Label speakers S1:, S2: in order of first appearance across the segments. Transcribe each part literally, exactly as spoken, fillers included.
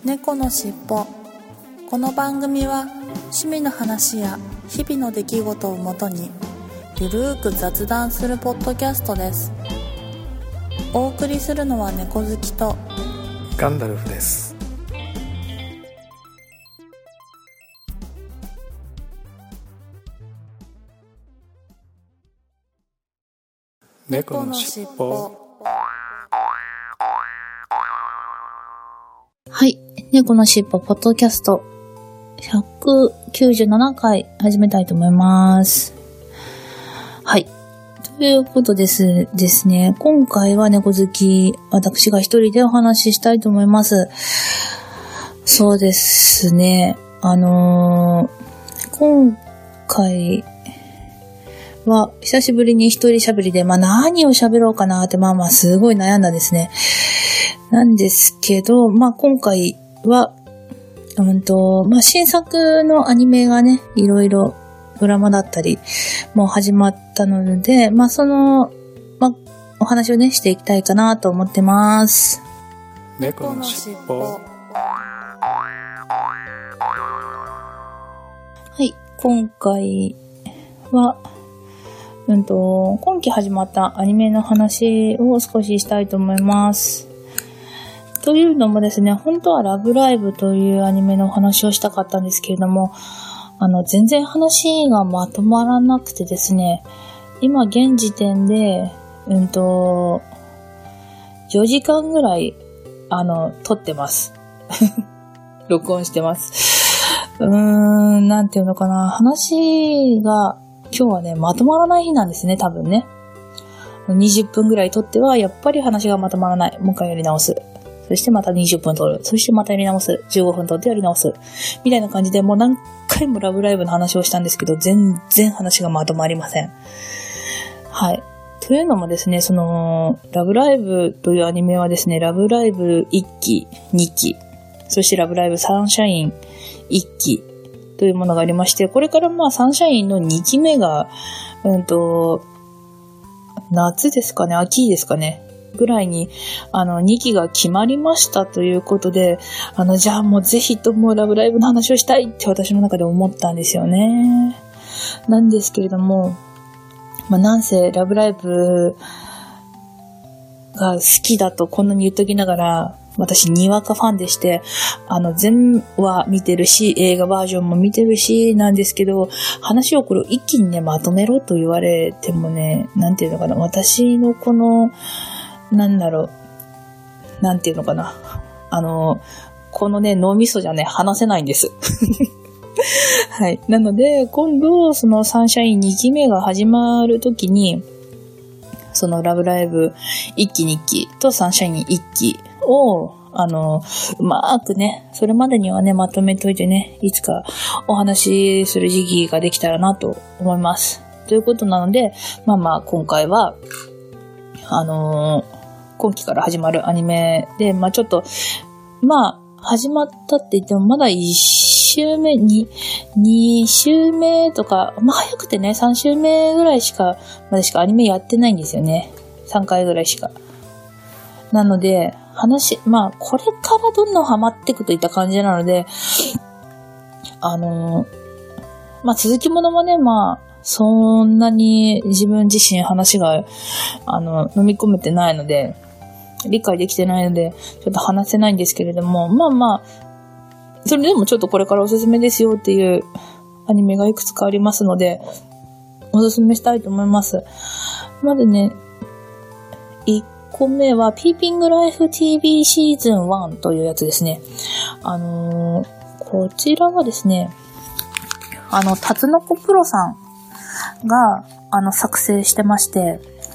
S1: 猫のしっぽ。この番組は趣味の話や日々の出来事をもとにゆるーく雑談するポッドキャストです。お送りするのは猫好きと
S2: ガンダルフです。猫のしっぽ。
S3: はい。猫のしっぽポッドキャストひゃくきゅうじゅうななかい始めたいと思います。はい。ということですですね。今回は猫好き、私が一人でお話ししたいと思います。そうですね。あのー、今回は久しぶりに一人喋りで、まあ何を喋ろうかなって、まあまあすごい悩んだんですね。なんですけど、まあ今回は、うんと、まあ新作のアニメがね、いろいろドラマだったり、もう始まったので、まあその、まあお話をね、していきたいかなと思ってます。
S2: 猫のしっぽ。は
S3: い、今回は、うんと、今期始まったアニメの話を少ししたいと思います。というのもですね、本当はラブライブというアニメの話をしたかったんですけれども、あの、全然話がまとまらなくてですね、今現時点で、うんと、よじかんぐらい、あの、撮ってます。録音してます。うーん、なんていうのかな、話が、今日はね、まとまらない日なんですね、多分ね。にじゅっぷんぐらい撮っては、やっぱり話がまとまらない。もう一回やり直す。そしてまたにじゅっぷん撮る。そしてまたやり直す。じゅうごふん撮ってやり直す。みたいな感じで、もう何回もラブライブの話をしたんですけど、全然話がまとまりません。はい。というのもですね、その、ラブライブというアニメはですね、ラブライブいっき、にき、そしてラブライブサンシャインいっき、というものがありまして、これからまあサンシャインのにきめが、うんと、夏ですかね、秋ですかね、ぐらいに、あの、にきが決まりましたということで、あの、じゃあもうぜひともラブライブの話をしたいって私の中で思ったんですよね。なんですけれども、まあなんせラブライブが好きだとこんなに言っときながら、私にわかファンでして、あの全話見てるし、映画バージョンも見てるしなんですけど、話をこれを一気にねまとめろと言われてもね、なんていうのかな、私のこのなんだろう、なんていうのかな、あのこのね脳みそじゃね話せないんです。はい。なので今度そのサンシャインにきめが始まるときに、そのラブライブいっきにきとサンシャインいっきを、あの、うまーくね、それまでにはね、まとめといてね、いつかお話しする時期ができたらなと思います。ということなので、まあまあ、今回は、あのー、今期から始まるアニメで、まあちょっと、まあ、始まったって言っても、まだいっしゅうめ、に、にしゅうめとか、まあ早くてね、さんしゅうめぐらいしか、までしかアニメやってないんですよね。さんかいぐらいしか。なので、話、まあ、これからどんどんハマっていくといった感じなので、あの、まあ、続きものもね、まあ、そんなに自分自身話が、あの、飲み込めてないので、理解できてないので、ちょっと話せないんですけれども、まあまあ、それでもちょっとこれからおすすめですよっていうアニメがいくつかありますので、おすすめしたいと思います。まずね、いっこめはピーピングライフ ティーブイ シーズンワンというやつですね。あのー、こちらはですね、あの、タツノコプロさんが、あの、作成してまして、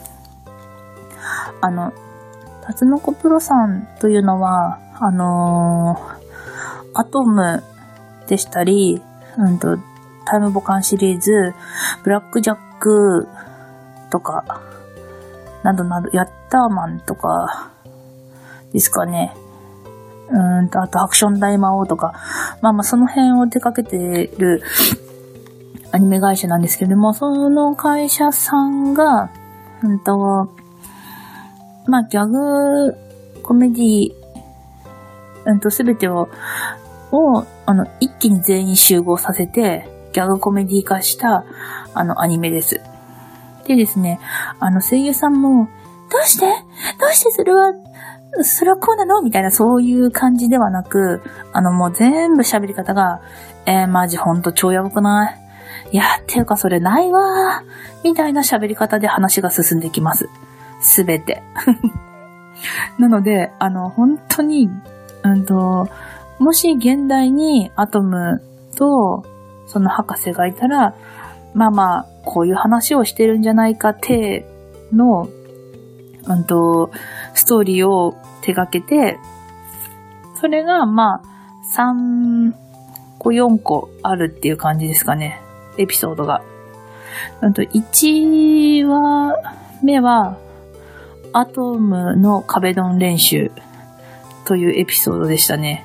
S3: あの、タツノコプロさんというのは、あのー、アトムでしたり、うんと、タイムボカンシリーズ、ブラックジャックとか、などなど、ヤッターマンとか、ですかね。うーんと、あと、アクション大魔王とか、まあまあ、その辺を手掛けてるアニメ会社なんですけれども、その会社さんが、うんと、まあ、ギャグ、コメディうんと、すべてを、を、あの、一気に全員集合させて、ギャグコメディ化した、あの、アニメです。でですね、あの、声優さんも、どうしてどうしてそれは、それはこうなのみたいな、そういう感じではなく、あの、もう全部喋り方が、えー、マジほんと超やばくないいや、っていうかそれないわーみたいな喋り方で話が進んできます。すべて。なので、あの、本当に、うんと、もし現代にアトムとその博士がいたら、まあまあ、こういう話をしてるんじゃないか体の、うんと、ストーリーを手掛けて、それがまあ、さんこよんこあるっていう感じですかね。エピソードが。うんと、いちわめは、アトムの壁ドン練習というエピソードでしたね。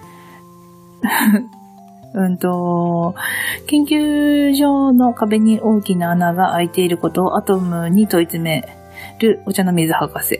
S3: うんと、研究所の壁に大きな穴が開いていることをアトムに問い詰めるお茶の水博士。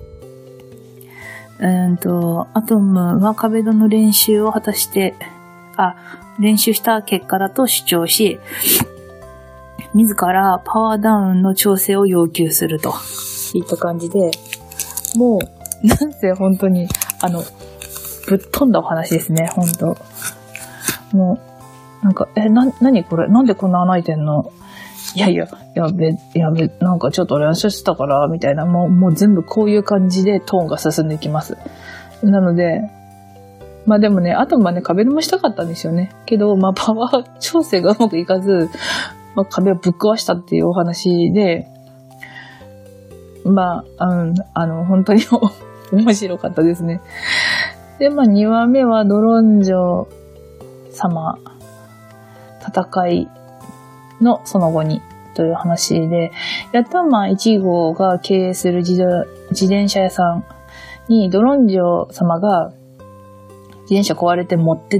S3: うんと、アトムは壁ドンの練習を果たして、あ、練習した結果だと主張し、自らパワーダウンの調整を要求するといった感じで、もう、なんせ本当に、あの、ぶっ飛んだお話ですね、本当もう、なんか、え、な、なにこれなんでこんな穴開いてんのいやいや、やべ、やべ、なんかちょっと練習してたから、みたいな、もう、もう全部こういう感じでトーンが進んでいきます。なので、まあでもね、あとまあね、壁ドンもしたかったんですよね。けど、まあパワー調整がうまくいかず、まあ壁をぶっ壊したっていうお話で、まあ、うん、あの、本当に面白かったですね。で、まあにわめはドロンジョ様、戦いのその後にという話で、やっとまあいち号が経営する自動、自転車屋さんにドロンジョ様が自転車壊れて持ってって、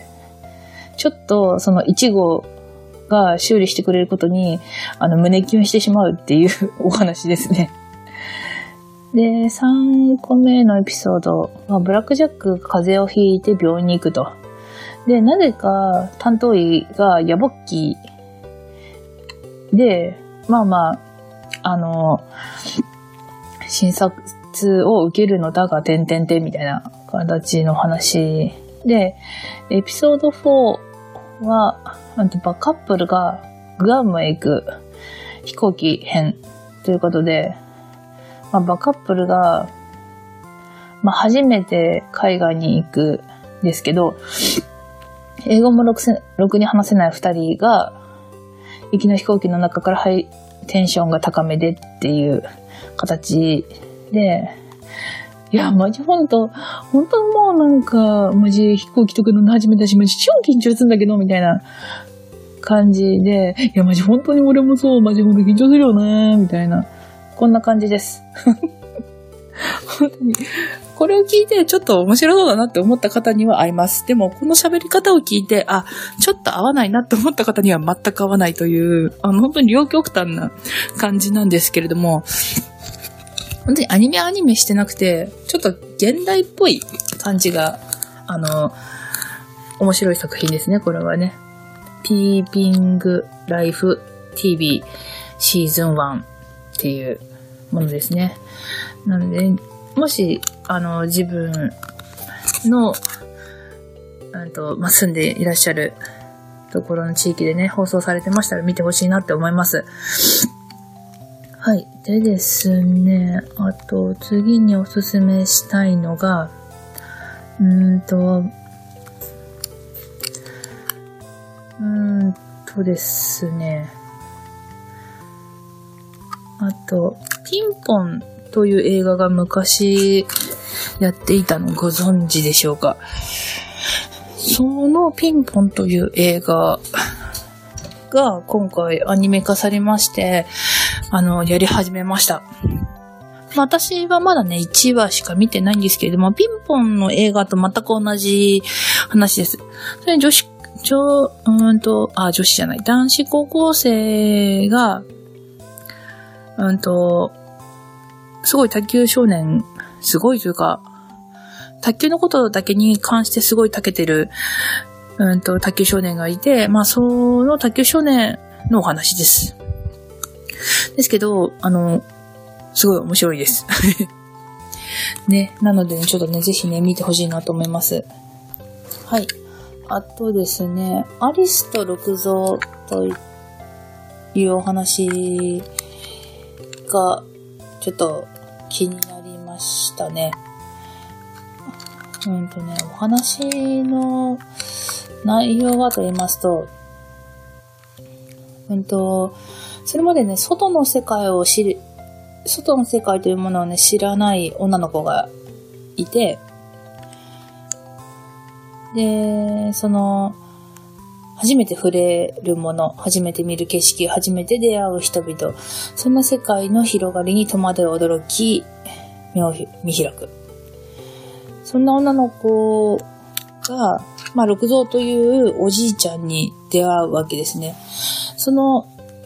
S3: ちょっとそのいち号が修理してくれることに、あの、胸キュンしてしまうっていうお話ですね。で、さんこめのエピソードは、ブラックジャックが風邪をひいて病院に行くと。で、なぜか担当医がヤボッキーで、まあまあ、あの、診察を受けるのだが、てんてんてんみたいな形の話で、エピソードフォーは、なんとバカップルがグアムへ行く飛行機編ということで、まあ、バカップルが、まあ、初めて海外に行くんですけど、英語もろく、ろくに話せない二人が、行きの飛行機の中からハイテンションが高めでっていう形で、いや、マジほんと、ほんともうなんか、マジ飛行機とかの初めだし、マジ超緊張するんだけど、みたいな感じで、いや、マジ本当に俺もそう、マジほんと緊張するよね、みたいな。こんな感じです。本当に。これを聞いてちょっと面白そうだなって思った方には合います。でもこの喋り方を聞いて、あ、ちょっと合わないなって思った方には全く合わないという、あの本当に両極端な感じなんですけれども、本当にアニメアニメしてなくて、ちょっと現代っぽい感じが、あの、面白い作品ですね、これはね。ピーピングライフ ティーブイ シーズンワンっていうものですね。なので、もし、あの、自分の、うんと、まあ、住んでいらっしゃるところの地域でね、放送されてましたら見てほしいなって思います。はい。でですね、あと、次におすすめしたいのが、うーんと、うーんとですね、あと、ピンポンという映画が昔やっていたのご存知でしょうか。そのピンポンという映画が今回アニメ化されまして、あの、やり始めました。私はまだね、いちわしか見てないんですけれども、ピンポンの映画と全く同じ話です。それ女子、女、うーんと、あ、女子じゃない、男子高校生が、うんと、すごい卓球少年、すごいというか、 卓球のことだけに関してすごい長けてる、うんと、卓球少年がいて、まあ、その卓球少年のお話です。ですけど、あの、すごい面白いです。ね、なのでね、ちょっとね、ぜひね、見てほしいなと思います。はい。あとですね、アリスと六蔵というお話が、ちょっと気になりましたね。うんとね、お話の内容はと言いますと、うんと、それまでね、外の世界を知る、外の世界というものをね、知らない女の子がいて、で、その、初めて触れるもの、初めて見る景色、初めて出会う人々、そんな世界の広がりに戸惑い驚き、目を見開く。そんな女の子が、まあ、六蔵というおじいちゃんに出会うわけですね。その、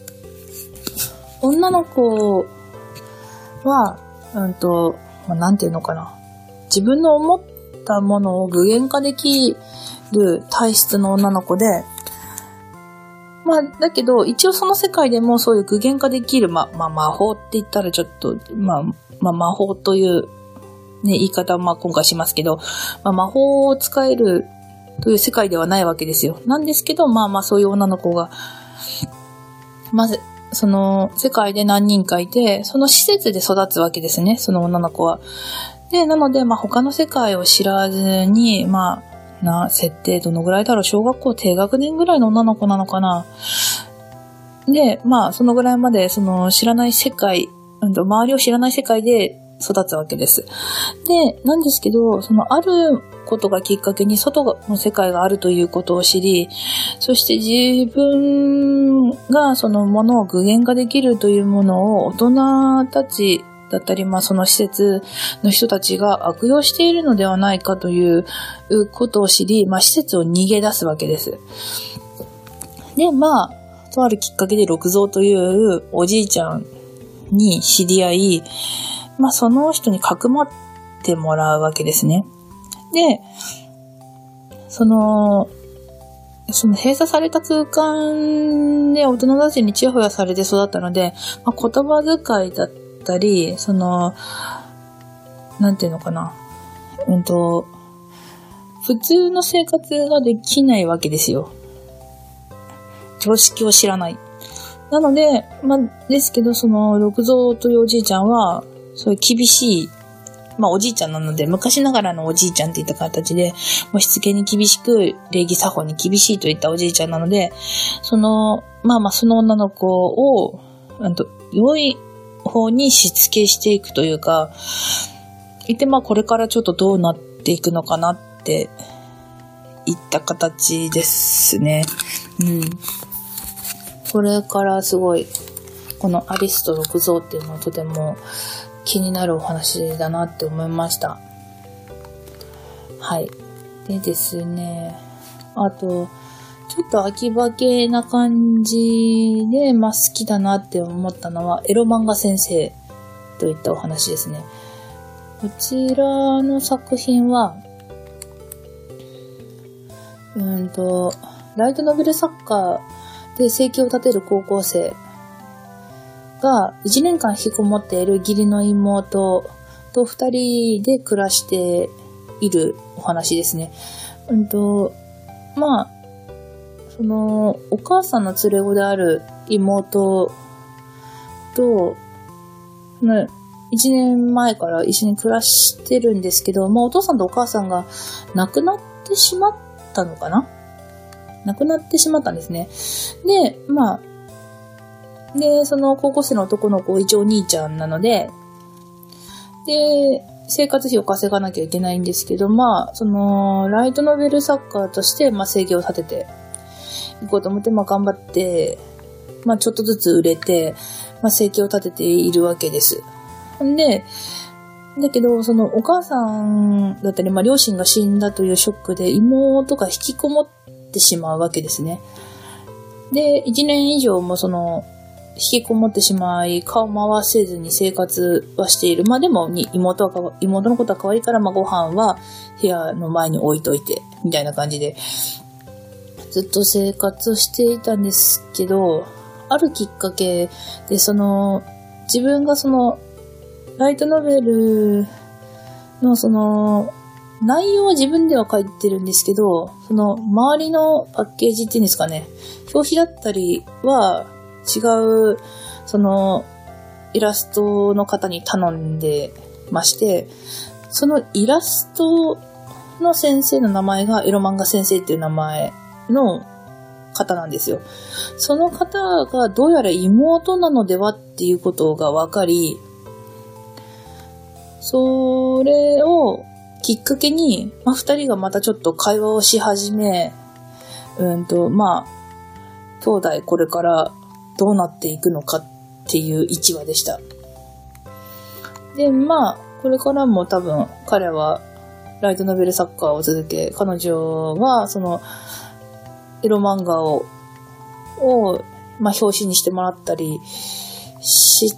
S3: 女の子は、うんと、まあ、なんていうのかな。自分の思ったものを具現化できる体質の女の子で、まあ、だけど、一応その世界でもそういう具現化できる、ま、まあ、魔法って言ったらちょっと、まあ、まあ、魔法という、ね、言い方をまあ今回しますけど、まあ、魔法を使えるという世界ではないわけですよ。なんですけど、まあまあそういう女の子が、まず、その世界で何人かいて、その施設で育つわけですね、その女の子は。で、なので、まあ他の世界を知らずに、まあ、な、設定どのぐらいだろう、小学校低学年ぐらいの女の子なのかな。で、まあそのぐらいまで、その知らない世界、周りを知らない世界で育つわけです。で、なんですけど、そのあることがきっかけに外の世界があるということを知り、そして自分がそのものを具現化できるというものを大人たちだったり、まあその施設の人たちが悪用しているのではないかということを知り、まあ施設を逃げ出すわけです。で、まあ、とあるきっかけで六蔵というおじいちゃんに知り合い、まあその人にかくまってもらうわけですね。で、その、その閉鎖された空間で大人たちにチヤホヤされて育ったので、まあ、言葉遣いだったり、その、なんていうのかな、うんと、普通の生活ができないわけですよ。常識を知らない。なので、まあ、ですけど、その、六蔵というおじいちゃんは、そういう厳しい、まあおじいちゃんなので、昔ながらのおじいちゃんっていった形で、もうしつけに厳しく、礼儀作法に厳しいといったおじいちゃんなので、その、まあまあその女の子を、うんと、良い方にしつけしていくというか、いてまあこれからちょっとどうなっていくのかなっていった形ですね。うん。これからすごい、このアリスと六蔵っていうのはとても気になるお話だなって思いました。はい。でですね、あと、ちょっと秋葉系な感じで、まあ好きだなって思ったのは、エロ漫画先生といったお話ですね。こちらの作品は、うんと、ライトノベル作家で生計を立てる高校生がいちねんかん引きこもっている義理の妹とふたりで暮らしているお話ですね。うんと、まあ、その、お母さんの連れ子である妹と、いちねんまえから一緒に暮らしてるんですけど、まあお父さんとお母さんが亡くなってしまったのかな?亡くなってしまったんですね。で、まあ、で、その高校生の男の子、一応お兄ちゃんなので、で、生活費を稼がなきゃいけないんですけど、まあ、その、ライトノベル作家として、まあ、生計を立てていこうと思って、まあ、頑張って、まあ、ちょっとずつ売れて、まあ、生計を立てているわけです。んで、だけど、その、お母さんだったり、まあ、両親が死んだというショックで、妹が引きこもってしまうわけですね。で、一年以上もその、 引きこもってしまい、顔も合わせずに生活はしている。まあでも、に妹はかわ、妹のことは可愛いから、まあご飯は部屋の前に置いといて、みたいな感じで、ずっと生活をしていたんですけど、あるきっかけで、その、自分がその、ライトノベルのその、内容は自分では書いてるんですけど、その、周りのパッケージっていうんですかね、表紙だったりは違う、その、イラストの方に頼んでまして、そのイラストの先生の名前がエロ漫画先生っていう名前の方なんですよ。その方がどうやら妹なのではっていうことが分かり、それをきっかけに、まあ、二人がまたちょっと会話をし始め、うんと、まあ、兄弟これからどうなっていくのかっていう一話でした。で、まあ、これからも多分彼はライトノベル作家を続け、彼女はそのエロ漫画を、をまあ、表紙にしてもらったりして、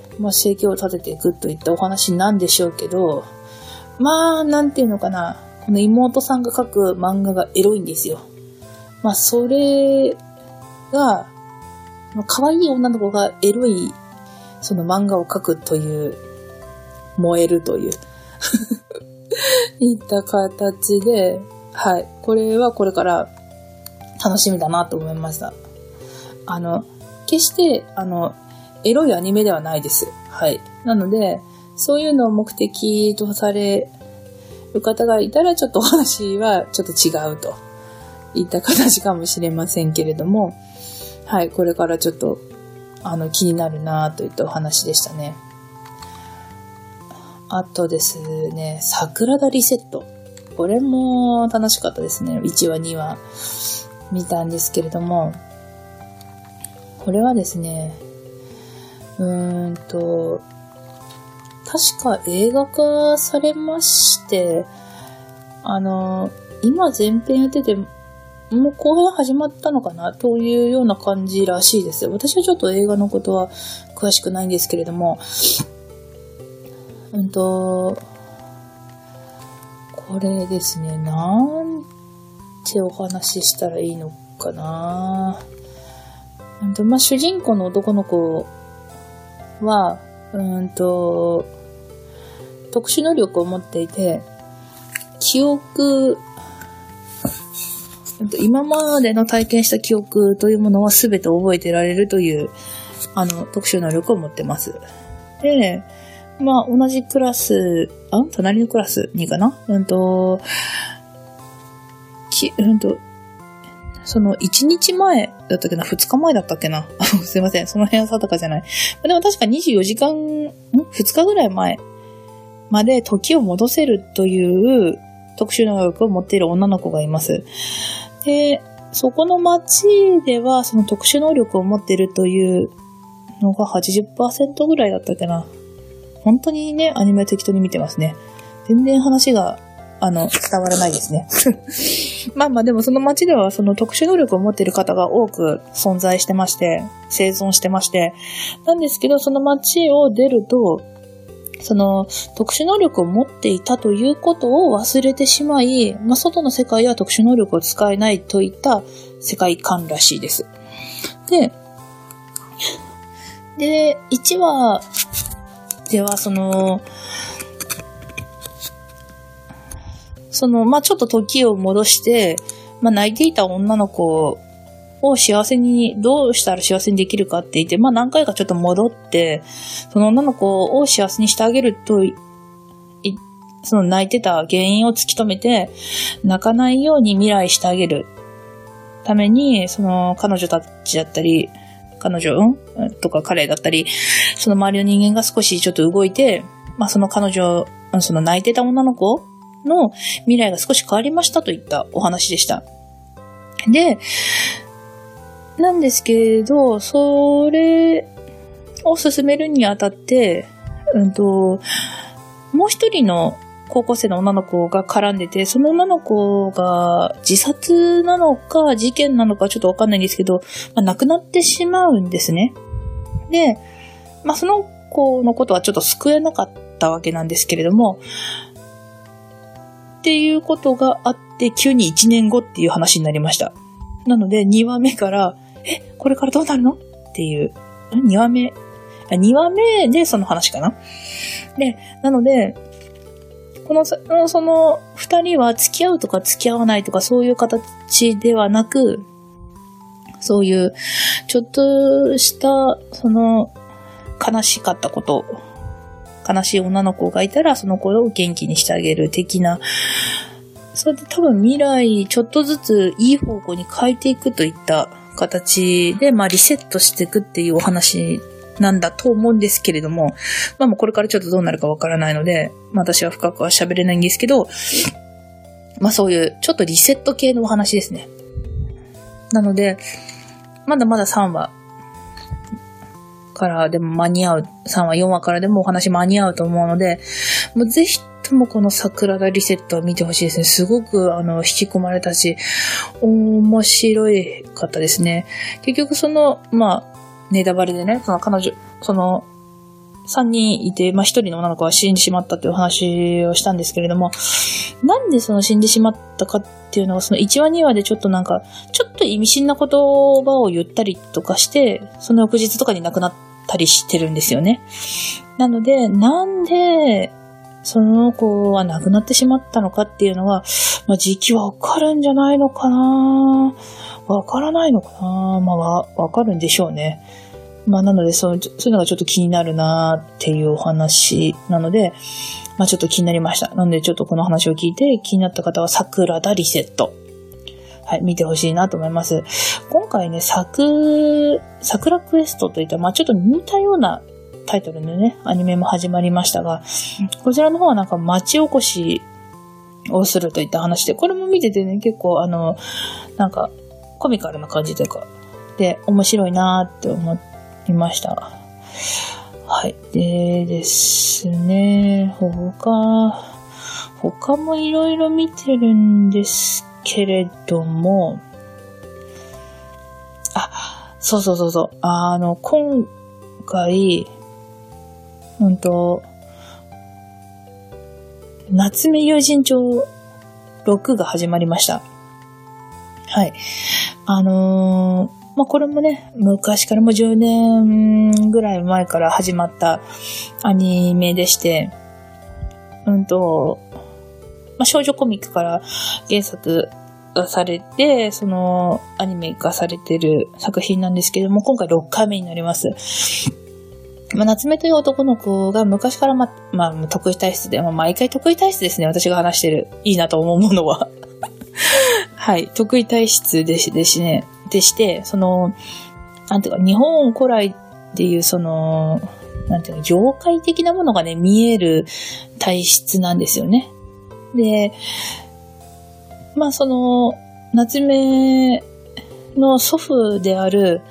S3: まあ、生計を立てていくといったお話なんでしょうけど、まあ、なんていうのかな、この妹さんが描く漫画がエロいんですよ。まあ、それが、可愛い女の子がエロい、その漫画を描くという、燃えるという、いった形で、はい、これはこれから楽しみだなと思いました。あの、決して、あの、エロいアニメではないです。はい。なので、そういうのを目的とされる方がいたら、ちょっとお話はちょっと違うといった形かもしれませんけれども、はい、これからちょっと、あの、気になるなといったお話でしたね。あとですね、桜田リセット。これも楽しかったですね。いちわ、にわ見たんですけれども、これはですね、うーんと、確か映画化されまして、あの、今前編やってて、もう後編始まったのかなというような感じらしいです。私はちょっと映画のことは詳しくないんですけれども、うんと、これですね、なんてお話ししたらいいのかな。うんと、まあ、主人公の男の子は、うんと、特殊能力を持っていて、記憶、今までの体験した記憶というものは全て覚えてられるという、あの、特殊能力を持ってます。で、まあ、同じクラス、あ、隣のクラスにかなうんと、き、うんと、その、いちにちまえだったっけな、ふつかまえだったっけなすいません、その辺は定かじゃない。でも確かにじゅうよじかん、ん ?ふつ 日ぐらい前まで時を戻せるという特殊能力を持っている女の子がいます。で、そこの町では、その特殊能力を持っているというのが はちじゅっパーセント ぐらいだったっけな。本当にね、アニメ適当に見てますね。全然話が、あの、伝わらないですね。まあまあでもその町ではその特殊能力を持っている方が多く存在してまして、生存してまして、なんですけど、その町を出ると、その特殊能力を持っていたということを忘れてしまい、まあ外の世界では特殊能力を使えないといった世界観らしいです。で、で、いちわではその、その、まあ、ちょっと時を戻して、まあ、泣いていた女の子を幸せに、どうしたら幸せにできるかって言って、まあ、何回かちょっと戻って、その女の子を幸せにしてあげると、その泣いてた原因を突き止めて、泣かないように未来してあげるために、その彼女たちだったり、彼女、うんとか彼だったり、その周りの人間が少しちょっと動いて、まあ、その彼女、その泣いてた女の子の未来が少し変わりましたといったお話でした。で、なんですけど、それを進めるにあたって、うんと、もう一人の高校生の女の子が絡んでて、その女の子が自殺なのか事件なのかちょっとわかんないんですけど、まあ、亡くなってしまうんですね。 で、まあその子のことはちょっと救えなかったわけなんですけれども、っていうことがあって、急にいちねんごっていう話になりました。なので、にわめから、え、これからどうなるのっていう、にわめ、にわめでその話かな。で、なので、この、その、二人は付き合うとか付き合わないとかそういう形ではなく、そういう、ちょっとした、その、悲しかったこと、悲しい女の子がいたら、その子を元気にしてあげる的な、それで多分未来、ちょっとずついい方向に変えていくといった形で、まあリセットしていくっていうお話なんだと思うんですけれども、まあもうこれからちょっとどうなるかわからないので、まあ私は深くは喋れないんですけど、まあそういうちょっとリセット系のお話ですね。なので、まだまださんわからでも間に合う、さんわよんわからでもお話間に合うと思うので、もうぜひともこの桜田リセットを見てほしいですね。すごくあの引き込まれたし、面白い方ですね。結局その、まあ、ネタバレでね、その彼女、その、さんにんいて、まあひとりの女の子は死んでしまったという話をしたんですけれども、なんでその死んでしまったかっていうのは、そのいちわにわでちょっとなんか、ちょっと意味深な言葉を言ったりとかして、その翌日とかに亡くなったりしてるんですよね。なので、なんで、その子は亡くなってしまったのかっていうのは、まあ時期はわかるんじゃないのかな、わからないのかな、まあわ、わかるんでしょうね。まあなのでそう、そういうのがちょっと気になるなっていうお話なので、まあちょっと気になりました。なのでちょっとこの話を聞いて気になった方は桜田リセット。はい、見てほしいなと思います。今回ね、桜、桜クエストといった、まあちょっと似たようなタイトルのね、アニメも始まりましたが、こちらの方はなんか町おこしをするといった話で、これも見ててね、結構あの、なんかコミカルな感じというか、で、面白いなーって思いました。はい。でですね、他、他もいろいろ見てるんですけれども、あ、そうそうそうそう、あの、今回、うんと、夏目友人帳ろくが始まりました。はい。あのー、まあ、これもね、昔からもうじゅうねんぐらい前から始まったアニメでして、うんと、まあ、少女コミックから原作がされて、そのアニメ化されてる作品なんですけども、今回ろっかいめになります。まあ、夏目という男の子が昔からま、まあ、得意体質で、まあ、毎回得意体質ですね、私が話してる。いいなと思うものは。はい、得意体質でし、でしね、でして、その、なんていうか、日本古来っていう、その、なんていうか、妖怪的なものがね、見える体質なんですよね。で、まあ、その、夏目の祖父である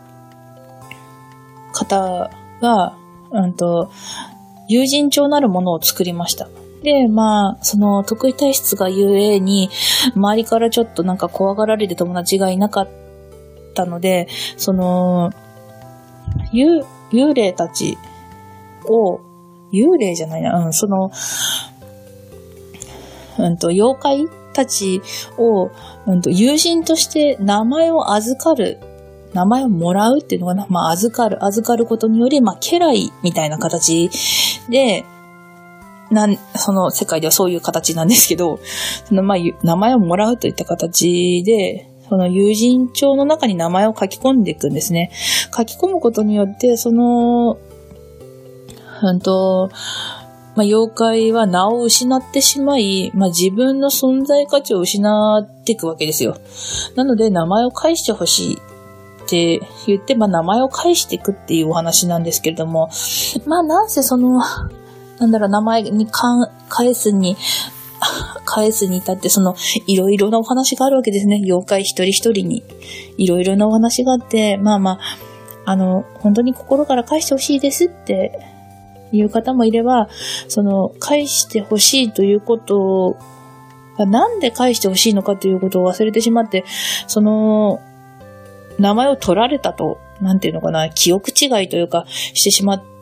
S3: 方が、うんと、友人帳なるものを作りました。で、まあ、その得意体質がゆえに、周りからちょっとなんか怖がられる友達がいなかったので、その、幽、幽霊たちを、幽霊じゃないな、うん、その、うんと、妖怪たちを、うんと、友人として名前を預かる、名前をもらうっていうのかな、まあ、預かる、預かることにより、まあ、家来みたいな形で、なん、その世界ではそういう形なんですけど、そのまあ、名前をもらうといった形で、その友人帳の中に名前を書き込んでいくんですね。書き込むことによって、その、うんと、まあ、妖怪は名を失ってしまい、まあ、自分の存在価値を失っていくわけですよ。なので、名前を返してほしいって言って、まあ、名前を返していくっていうお話なんですけれども、まあ、なんせその、なんだろう、名前にか返すに、返すに至って、その、いろいろなお話があるわけですね。妖怪一人一人に。いろいろなお話があって、まあまあ、あの、本当に心から返してほしいですっていう方もいれば、その、返してほしいということが、なんで返してほしいのかということを忘れてしまって、その、名前を取られたとなんていうのかな、記憶違いというか、してしまって、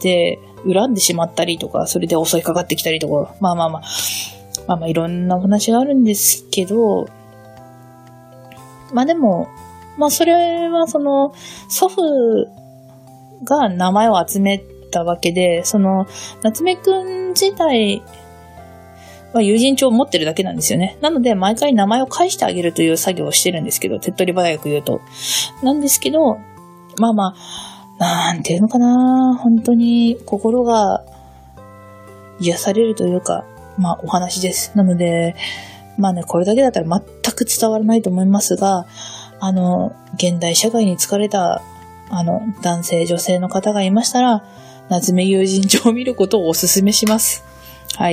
S3: 恨んでしまったりとか、それで襲いかかってきたりとか、まあまあまあ、まあまあいろんなお話があるんですけど、まあでも、まあそれはその、祖父が名前を集めたわけで、その、夏目くん自体は友人帳を持ってるだけなんですよね。なので、毎回名前を返してあげるという作業をしてるんですけど、手っ取り早く言うと。なんですけど、まあまあ、なんていうのかな、本当に心が癒されるというか、まあお話です。なので、まあね、これだけだったら全く伝わらないと思いますが、あの、現代社会に疲れた、あの、男性、女性の方がいましたら、夏目友人帳を見ることをお勧めします。はい。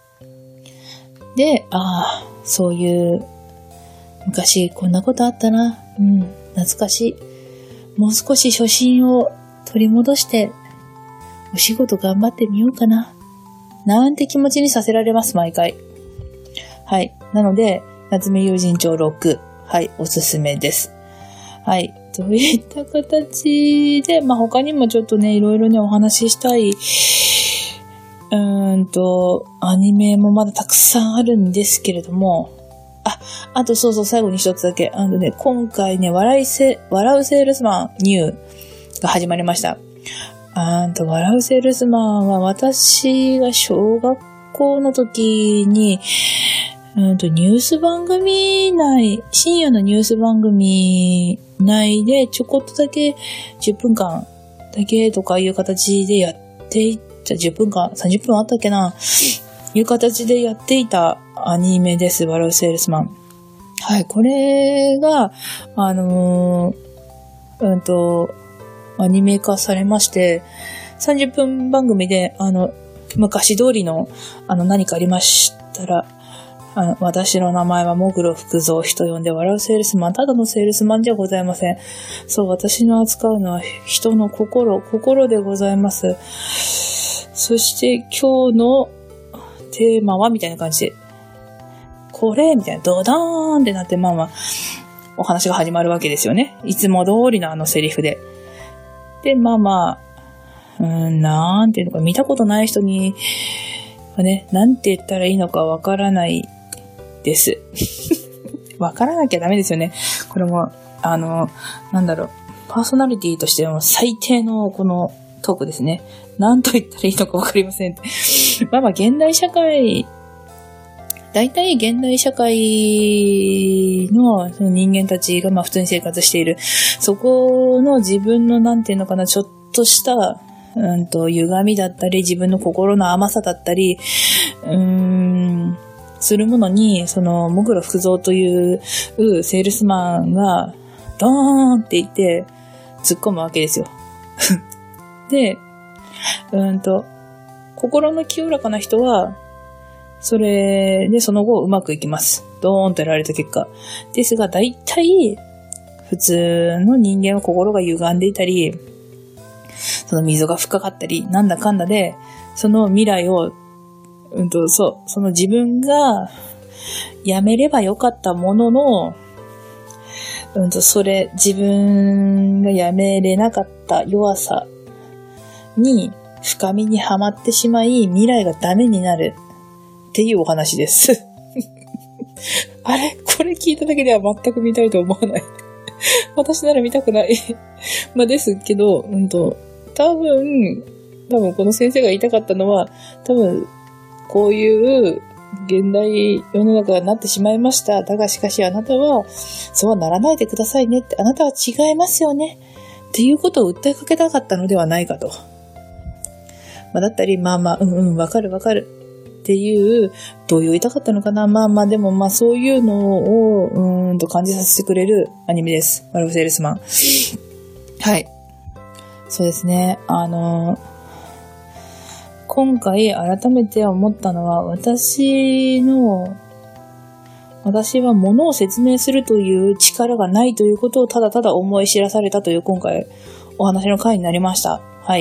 S3: で、ああ、そういう、昔こんなことあったな。うん、懐かしい。もう少し初心を取り戻して、お仕事頑張ってみようかな。なんて気持ちにさせられます、毎回。はい。なので、夏目友人帳ろく。はい、おすすめです。はい。といった形で、まあ、他にもちょっとね、いろいろね、お話ししたい、うーんと、アニメもまだたくさんあるんですけれども、あ、あとそうそう、最後に一つだけ。あのね、今回ね、笑いせ、笑うセールスマンニューが始まりました。あーと、笑うセールスマンは私が小学校の時に、うんと、ニュース番組内、深夜のニュース番組内でちょこっとだけじゅっぷんかんだけとかいう形でやっていた、じゅっぷんかん、さんじゅっぷんあったっけな、いう形でやっていたアニメです。笑うセールスマン。はい、これが、あのー、うんと、アニメ化されまして、さんじゅっぷん番組で、あの、昔通りの、あの、何かありましたら、あの、私の名前はもぐろ福蔵、人呼んで笑うセールスマン、ただのセールスマンじゃございません。そう、私の扱うのは人の心、心でございます。そして今日のテーマはみたいな感じで、これみたいな、ドダーンってなって、まあまあ、お話が始まるわけですよね。いつも通りのあのセリフで。で、まあまあ、うーん、なんていうのか、見たことない人にはね、なんて言ったらいいのかわからないです。わからなきゃダメですよね。これも、あの、なんだろう、パーソナリティとしての最低のこのトークですね。なんと言ったらいいのかわかりません。まあまあ、現代社会、大体現代社会のその人間たちがまあ普通に生活している。そこの自分のなんていうのかな、ちょっとした、うんと、歪みだったり、自分の心の甘さだったり、うーん、するものに、その、もぐろ福蔵というセールスマンが、ドーンって言って、突っ込むわけですよ。で、うんと、心の清らかな人は、それでその後うまくいきます。ドーンとやられた結果。ですが、大体、普通の人間は心が歪んでいたり、その溝が深かったり、なんだかんだで、その未来を、うんと、そう、その自分がやめればよかったものの、うんと、それ、自分がやめれなかった弱さに、深みにはまってしまい、未来がダメになるっていうお話です。あれ？これ聞いただけでは全く見たいと思わない。私なら見たくない。まあですけど、うんと、多分、多分この先生が言いたかったのは、多分、こういう現代世の中になってしまいました。だがしかしあなたは、そうはならないでくださいねって、あなたは違いますよね。っていうことを訴えかけたかったのではないかと。まあだったり、まあまあ、うんうん、わかるわかる。っていう、どう言いたかったのかな。まあまあ、でもまあそういうのを、うーんと感じさせてくれるアニメです。笑うセールスマン。はい。そうですね。あの、今回改めて思ったのは、私の、私は物を説明するという力がないということをただただ思い知らされたという今回お話の回になりました。はい。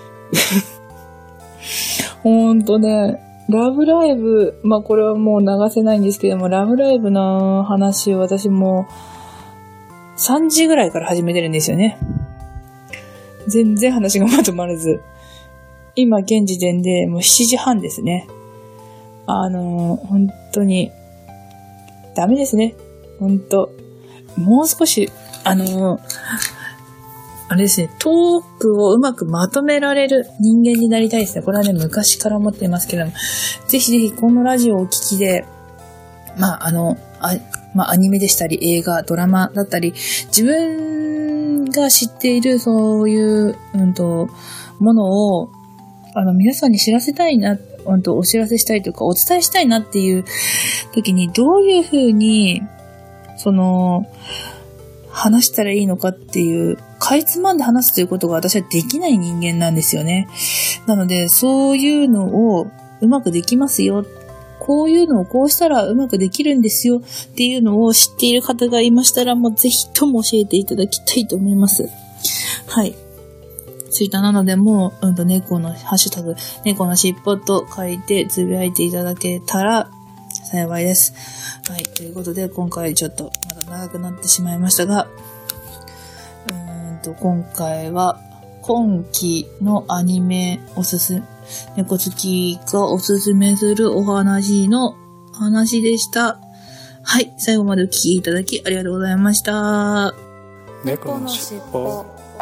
S3: ほんとね、ラブライブ、まあこれはもう流せないんですけども、ラブライブの話を私もさんじぐらいから始めてるんですよね。 全然話がまとまらず。今現時点でもうしちじはんですね。あのー、本当に、ダメですね。本当。もう少し、あのー、あれですね、トークをうまくまとめられる人間になりたいですね。これはね、昔から思っていますけれども、ぜひぜひこのラジオをお聞きで、まあ、あの、あ、まあ、アニメでしたり、映画、ドラマだったり、自分が知っているそういう、うんと、ものを、あの、皆さんに知らせたいな、うんと、お知らせしたいというか、お伝えしたいなっていう時に、どういうふうに、その、話したらいいのかっていう、かいつまんで話すということが私はできない人間なんですよね。なので、そういうのをうまくできますよ。こういうのをこうしたらうまくできるんですよっていうのを知っている方がいましたら、もうぜひとも教えていただきたいと思います。はい。ツイッターなのでもう、うんと、猫のハッシュタグ、猫のしっぽと書いてつぶやいていただけたら幸いです。はい。ということで、今回ちょっとまだ長くなってしまいましたが、うーんと、今回は今期のアニメおすすめ、猫好きがおすすめするお話の話でした。はい。最後までお聞きいただきありがとうございました。
S2: 猫のしっぽ。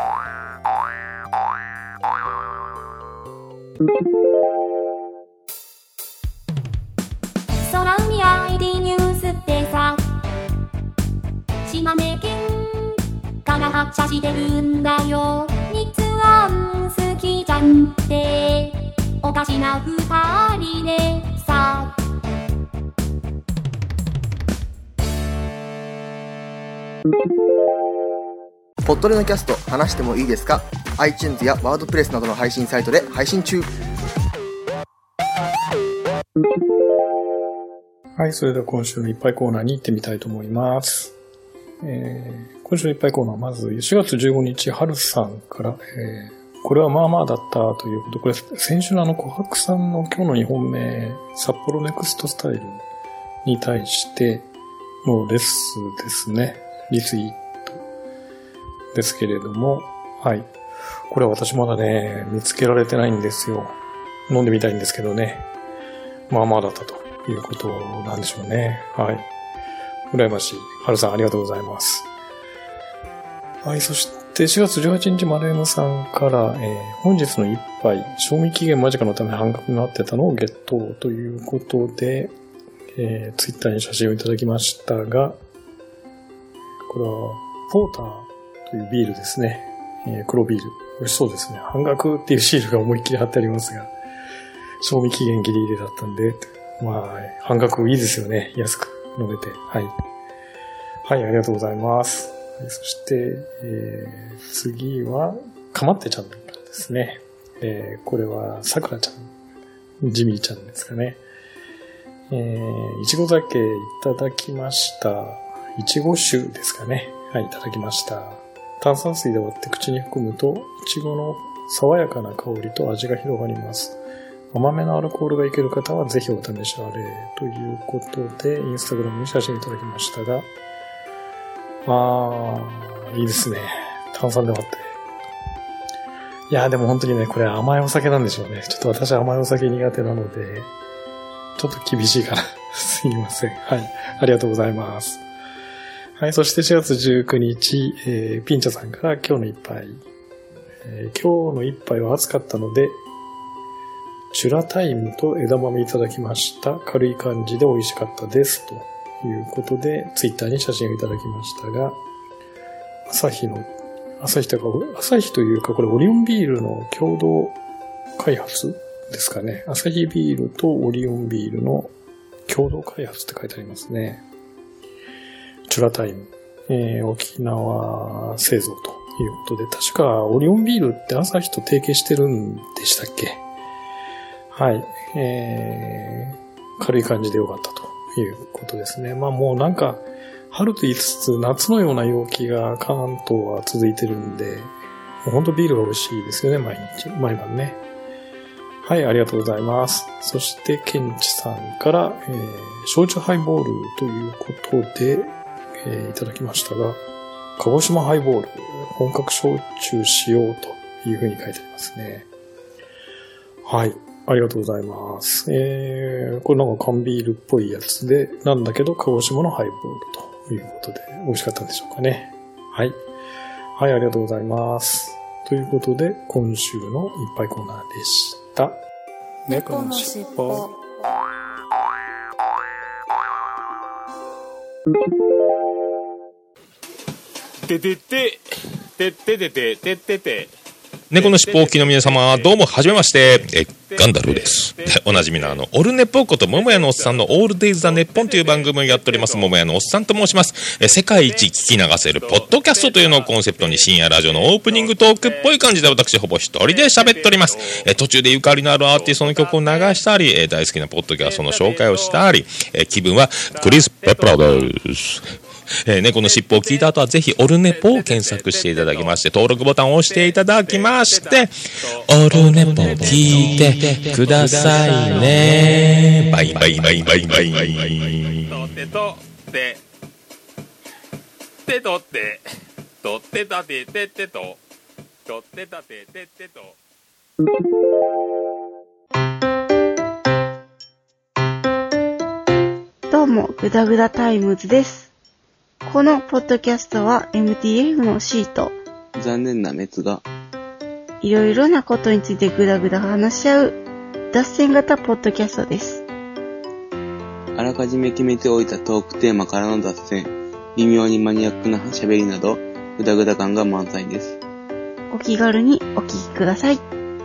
S4: 空海 アイディー ニュースってさ、島根県から発車してるんだよ。日安好きじゃんっておかしな二人でさ。
S5: ポッドレのキャスト話してもいいですか？ iTunes やワードプレスなどの配信サイトで配信中。
S2: はい、それでは今週のいっぱいコーナーに行ってみたいと思います。えー、今週のいっぱいコーナー、まずしがつじゅうごにち、はるさんから、えー、これはまあまあだったということ、これ先週のあの琥珀さんの今日のにほんめ、札幌ネクストスタイルに対してのレッスですね。リツイートですけれども、はい。これは私まだね、見つけられてないんですよ。飲んでみたいんですけどね。まあまあだったということなんでしょうね。はい。羨ましい。はるさんありがとうございます。はい。そしてしがつじゅうはちにち、丸山さんから、えー、本日の一杯、賞味期限間近のため半額になってたのをゲットということで、えー、ツイッターに写真をいただきましたが、これは、ポーターというビールですね。えー、黒ビール。美味しそうですね。半額っていうシールが思いっきり貼ってありますが、賞味期限ギリギリだったんで、まあ、半額いいですよね。安く飲めて。はい。はい、ありがとうございます。はい、そして、えー、次は、かまってちゃんからですね。えー、これは、さくらちゃん、ジミーちゃんですかね。えー、いちご酒いただきました。いちご酒ですかね。はい、いただきました。炭酸水で割って口に含むと、いちごの爽やかな香りと味が広がります。甘めのアルコールがいける方はぜひお試しあれということで、インスタグラムに写真いただきましたが、あー、いいですね。炭酸で割って。いやーでも本当にね、これ甘いお酒なんでしょうね。ちょっと私は甘いお酒苦手なので、ちょっと厳しいかな。すいません。はい。ありがとうございます。はい。そしてしがつじゅうくにち、えー、ピンチャさんから今日の一杯、えー。今日の一杯は暑かったので、チュラタイムと枝豆いただきました。軽い感じで美味しかったです。ということで、ツイッターに写真をいただきましたが、朝日の、朝日というか、朝日というか、これオリオンビールの共同開発ですかね。朝日ビールとオリオンビールの共同開発って書いてありますね。チュラタイム、えー、沖縄製造ということで、確かオリオンビールって朝日と提携してるんでしたっけ？はい、えー、軽い感じでよかったということですね。まあもうなんか春と言いつつ夏のような陽気が関東は続いてるんで、もうほんとビールが美味しいですよね、毎日、毎晩ね。はい、ありがとうございます。そして、ケンチさんから、えー、焼酎ハイボールということで、えー、いただきましたが、鹿児島ハイボール、本格焼酎しようというふうに書いてありますね。はい。ありがとうございます。えー、これなんか缶ビールっぽいやつで、なんだけど鹿児島のハイボールということで、美味しかったんでしょうかね。はい。はい、ありがとうございます。ということで、今週のいっぱいコーナーでした。
S1: 猫のしっぽ。
S6: ててて、てててて、ててて。
S7: 猫のしっぽお聞きの皆様、どうもはじめまして、えガンダルです。おなじみのあのオルネポこと桃屋のおっさんのオールデイズ・ザ・ネッポンという番組をやっております桃屋のおっさんと申します。え世界一聞き流せるポッドキャストというのをコンセプトに深夜ラジオのオープニングトークっぽい感じで私ほぼ一人で喋っております。え途中でゆかりのあるアーティストの曲を流したり、え大好きなポッドキャストの紹介をしたり、え気分はクリス・ペプラーです。えー、猫のしっぽを聞いた後はぜひオルネポを検索していただきまして登録ボタンを押していただきましてオルネポ聞いてくださいね。バイバイバイバイバイバイ。
S6: とってとっててとってとってたててってととってたててってと。
S8: どうもグダグダタイムズです。このポッドキャストは エムティーエフ のシート、
S9: 残念な滅が
S8: いろいろなことについてグダグダ話し合う脱線型ポッドキャストです。
S9: あらかじめ決めておいたトークテーマからの脱線、微妙にマニアックな喋りなどグダグダ感が満載です。
S8: お気軽にお聞きください。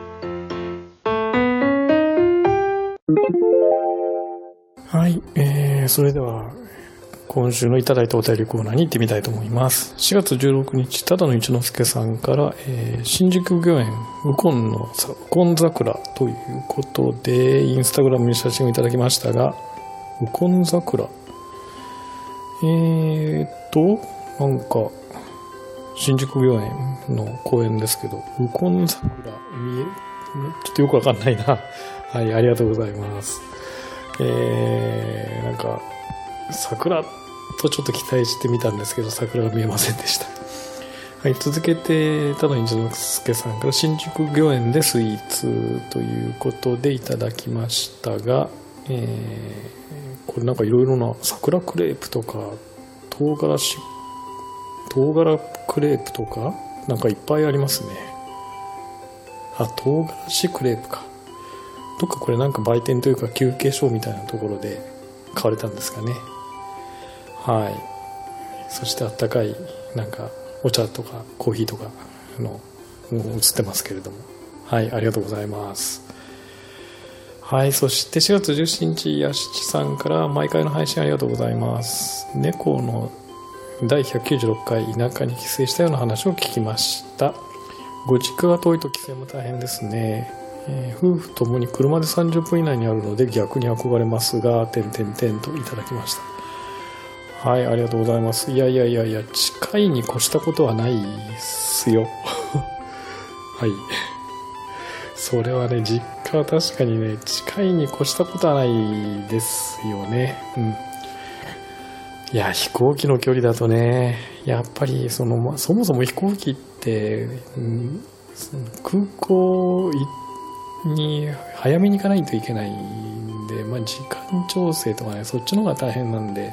S2: はい、えー、それでは今週のいただいたお便りコーナーに行ってみたいと思います。しがつじゅうろくにち、ただの一之輔さんから、えー、新宿御苑ウコンのウコン桜ということで、インスタグラムに写真をいただきましたが、ウコン桜。えーと、なんか、新宿御苑の公園ですけど、ウコン桜、見え、ちょっとよくわかんないな。はい、ありがとうございます。えー、なんか、桜とちょっと期待してみたんですけど桜が見えませんでした。はい、続けてただ一之輔さんから新宿御苑でスイーツということでいただきましたが、えー、これなんかいろいろな桜クレープとか唐辛子唐辛クレープとかなんかいっぱいありますね。あ、唐辛子クレープか。どっかこれなんか売店というか休憩所みたいなところで買われたんですかね。はい。そしてあったかいなんかお茶とかコーヒーとかのもう映ってますけれども、はい、ありがとうございます。はい、そしてしがつじゅうしちにちやしちさんから毎回の配信ありがとうございます。猫のだいひゃくきゅうじゅうろっかい田舎に帰省したような話を聞きました。ご実家が遠いと帰省も大変ですね。えー、夫婦ともに車でさんじゅっぷん以内にあるので逆に憧れますが、てんてんてんといただきました。はい、ありがとうございます。いやいやいやいや、近いに越したことはないっすよ。はい。それはね、実家は確かにね、近いに越したことはないですよね。うん。いや、飛行機の距離だとね、やっぱりその、ま、そもそも飛行機って、うん、空港に早めに行かないといけないんで、まあ、時間調整とかね、そっちの方が大変なんで、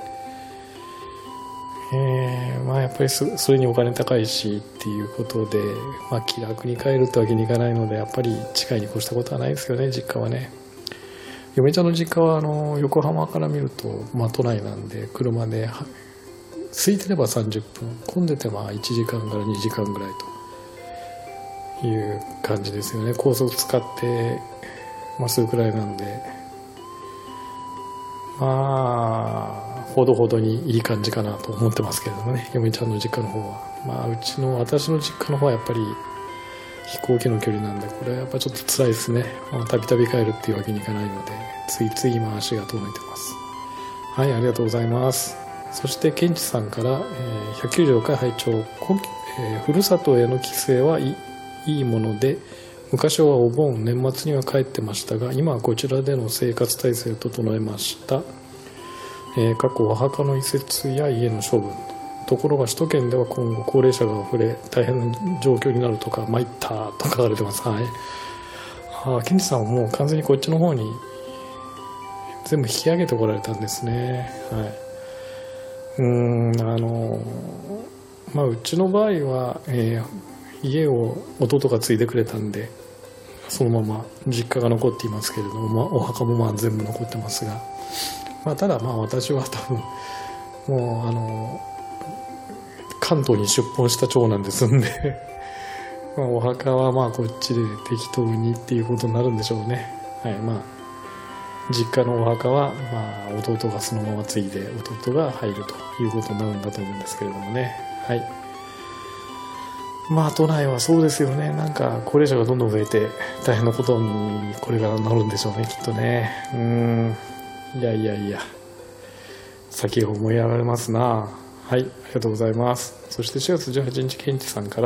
S2: えー、まあやっぱり そ, それにお金高いしっていうことで、まあ気楽に帰るってわけにいかないので、やっぱり近いに越したことはないですよね、実家はね。嫁ちゃんの実家はあの横浜から見ると、まあ都内なんで車で空いてればさんじゅっぷん、混んでてまあいちじかんからにじかんぐらいという感じですよね。高速使ってまあすぐくらいなんで、まあほどほどにいい感じかなと思ってますけれどもね、嫁ちゃんの実家の方は。まあうちの私の実家の方はやっぱり飛行機の距離なんで、これはやっぱちょっと辛いですね。たびたび帰るっていうわけにいかないので、ついつい今足が遠のいてます。はい、ありがとうございます。そしてケンチさんから、えー、ひゃくきゅうじゅうろっかい拝聴、えー、ふるさとへの帰省はいい、いいもので、昔はお盆年末には帰ってましたが、今はこちらでの生活体制を整えました。えー、過去お墓の移設や家の処分、 ところが首都圏では今後高齢者が溢れ大変な状況になるとか参ったと書かれてます。はい。ああ、ケンジさんはもう完全にこっちの方に全部引き上げてこられたんですね。はい。うーん、あのまあうちの場合は、えー、家を弟が継いでくれたんでそのまま実家が残っていますけれども、まあ、お墓もまあ全部残ってますが、まあ、ただまあ私は多分もうあの関東に出奔した長男ですんでまあお墓はまあこっちで適当にっていうことになるんでしょうね。はい。まあ実家のお墓はまあ弟がそのまま継いで弟が入るということになるんだと思うんですけれどもね。はい。まあ都内はそうですよね。なんか高齢者がどんどん増えて大変なことにこれからなるんでしょうね、きっとね。うーん。いやいやいや。先が思いやられますな。はい、ありがとうございます。そしてしがつじゅうはちにち、ケンチさんから、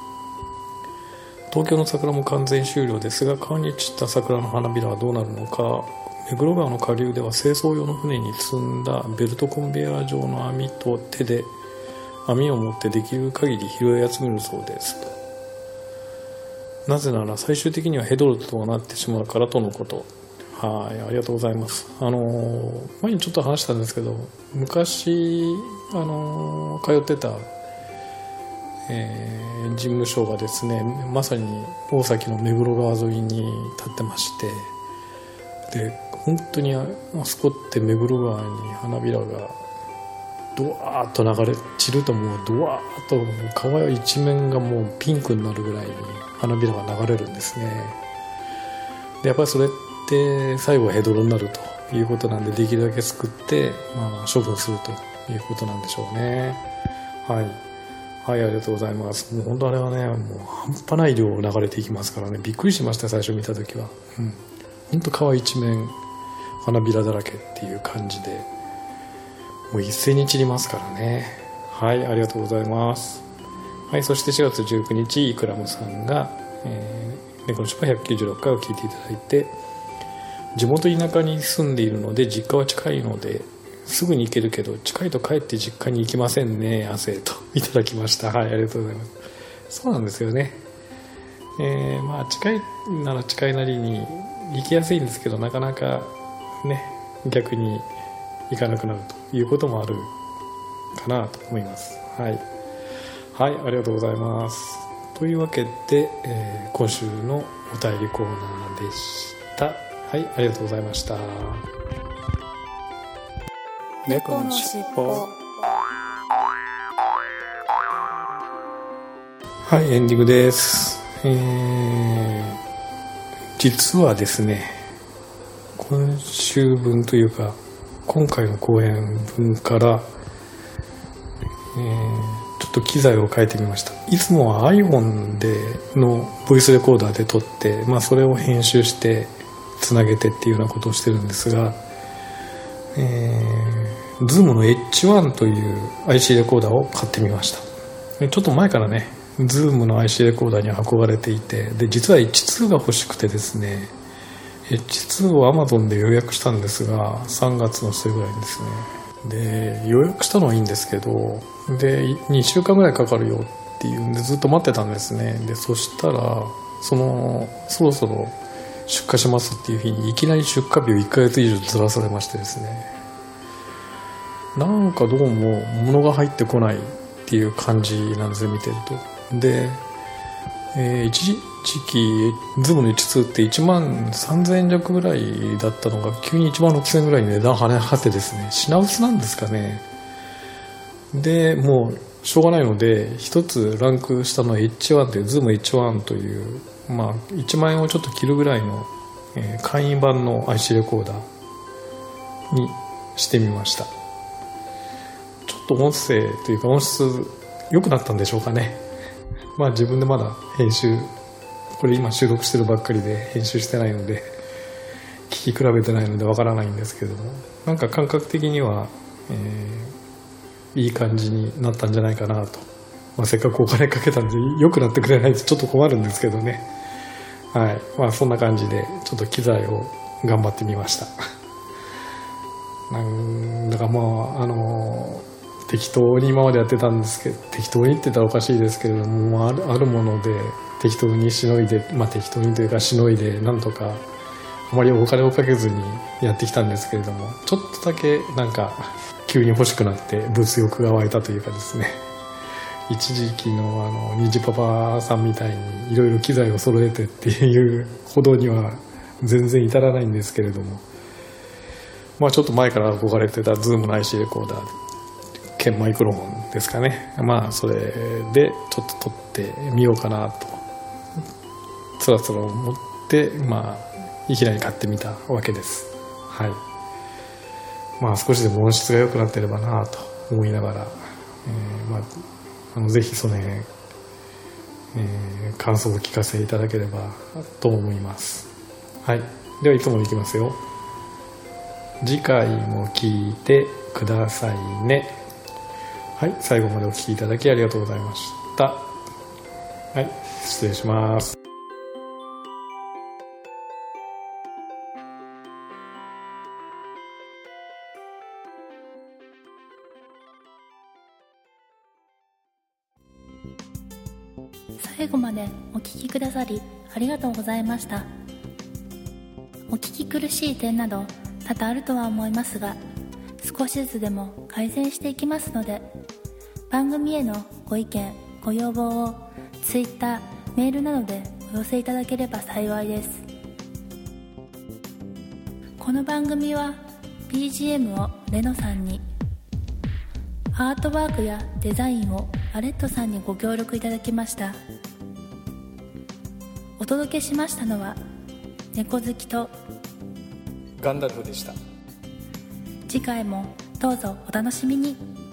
S2: 東京の桜も完全終了ですが、川に散った桜の花びらはどうなるのか。目黒川の下流では清掃用の船に積んだベルトコンベヤー状の網と手で網を持ってできる限り拾い集めるそうですと。なぜなら最終的にはヘドロとなってしまうからとのこと。はい、ありがとうございます。あの前にちょっと話したんですけど、昔あの通ってた、えー、事務所がですね、まさに大崎の目黒川沿いに立ってまして、で本当にあそこって目黒川に花びらがドワーッと流れ散ると、もうドワーッともう川一面がもうピンクになるぐらいに花びらが流れるんですね。でやっぱりそれで最後はヘドロになるということなんで、できるだけすくって、まあ、処分するということなんでしょうね。はい、はい、ありがとうございます。もう本当あれはね、もう半端ない量流れていきますからね、びっくりしました。最初見たときは、うん、本当川一面花びらだらけっていう感じで、もう一斉に散りますからね。はい、ありがとうございます。はい、そしてしがつじゅうくにち、イクラムさんが、えー、猫のしっぽひゃくきゅうじゅうろっかいを聞いていただいて、地元田舎に住んでいるので実家は近いのですぐに行けるけど近いと帰って実家に行きませんね汗といただきました。はい、ありがとうございます。そうなんですよね。えー、まあ近いなら近いなりに行きやすいんですけど、なかなかね逆に行かなくなるということもあるかなと思います。はい、はい、ありがとうございます。というわけで、えー、今週のお便りコーナーでした。はい、ありがとうございました。
S1: 猫のしっぽ。
S2: はい、エンディングです。えー、実はですね、今週分というか今回の公演分から、えー、ちょっと機材を変えてみました。いつもは iPhone でのボイスレコーダーで撮って、まあ、それを編集してつなげてっていうようなことをしてるんですが、えー、Zoom の エイチワン という アイシー レコーダーを買ってみました。ちょっと前からね Zoom の アイシー レコーダーに憧れていて、で実は エイチツー が欲しくてですね、 エイチツー を Amazon で予約したんですがさんがつの末ぐらいにですね、で予約したのはいいんですけど、でにしゅうかんぐらいかかるよっていうんでずっと待ってたんですね。でそしたらそのそろそろ出荷しますっていう日にいきなり出荷日をいっかげつ以上ずらされましてですね、なんかどうも物が入ってこないっていう感じなんですよ、見てると。で、えー、一時期 Zoom の エイチツー っていちまんさんぜんえん弱ぐらいだったのが急にいちまんろくせんえんぐらいに値段跳ね上がってですね、品薄なんですかね。でもうしょうがないので一つランク下の エイチワン という Zoom エイチワン というまあ、いちまんえんをちょっと切るぐらいの、えー、簡易版の アイシー レコーダーにしてみました。ちょっと音声というか音質良くなったんでしょうかね。まあ自分でまだ編集、これ今収録してるばっかりで編集してないので聞き比べてないのでわからないんですけども、なんか感覚的には、えー、いい感じになったんじゃないかなと。まあ、せっかくお金かけたんで良くなってくれないとちょっと困るんですけどね。はい、まあそんな感じでちょっと機材を頑張ってみました。なんだかまああの適当に今までやってたんですけど、適当にって言ったらおかしいですけれども、ある、あるもので適当にしのいで、まあ適当にというかしのいで、なんとかあまりお金をかけずにやってきたんですけれども、ちょっとだけなんか急に欲しくなって物欲が湧いたというかですね、一時期のあの虹パパさんみたいにいろいろ機材を揃えてっていうほどには全然至らないんですけれども、まあちょっと前から憧れてたズームの アイシー レコーダー兼マイクロフォンですかね、まあそれでちょっと撮ってみようかなとつらつら思って、まあいきなり買ってみたわけです。はい。まあ少しでも音質が良くなってればなと思いながら、えー、まああのぜひその辺、えー、感想を聞かせていただければと思います。はい。ではいつものいきますよ。次回も聞いてくださいね。はい。最後までお聞きいただきありがとうございました。はい。失礼します。
S1: 最後までお聞きくださりありがとうございました。お聞き苦しい点など多々あるとは思いますが、少しずつでも改善していきますので、番組へのご意見ご要望を Twitter、メールなどでお寄せいただければ幸いです。この番組は ビージーエム をレノさんに、アートワークやデザインをアレットさんにご協力いただきました。お届けしましたのは猫好きと
S2: ガンダルフでした。
S1: 次回もどうぞお楽しみに。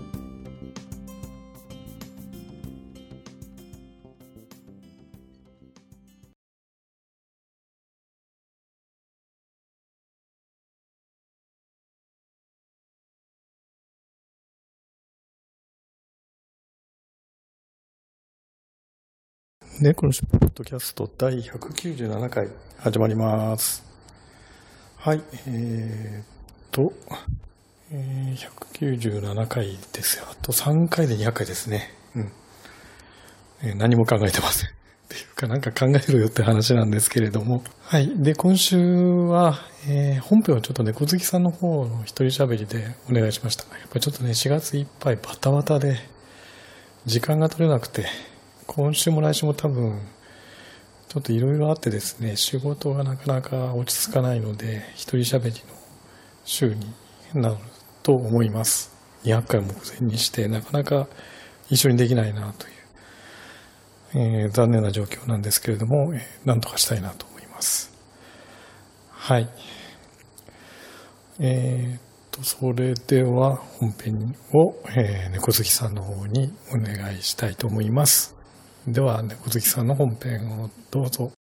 S2: 猫のしっぽポッドキャストだいひゃくきゅうじゅうななかい始まります。はい、えー、っと、えー、ひゃくきゅうじゅうななかいですよ。あとさんかいでにひゃっかいですね。うん。えー、何も考えてません。っていうか、なんか考えろよって話なんですけれども。はい。で、今週は、えー、本編はちょっと猫好きさんの方の一人喋りでお願いしました。やっぱりちょっとね、しがついっぱいバタバタで、時間が取れなくて、今週も来週も多分ちょっといろいろあってですね、仕事がなかなか落ち着かないので一人喋りの週になると思います。にひゃっかい目前にしてなかなか一緒にできないなという、えー、残念な状況なんですけれども、えー、なんとかしたいなと思います。はい。えー、っとそれでは本編を、えー、猫好きさんの方にお願いしたいと思います。では猫好きさんの本編をどうぞ。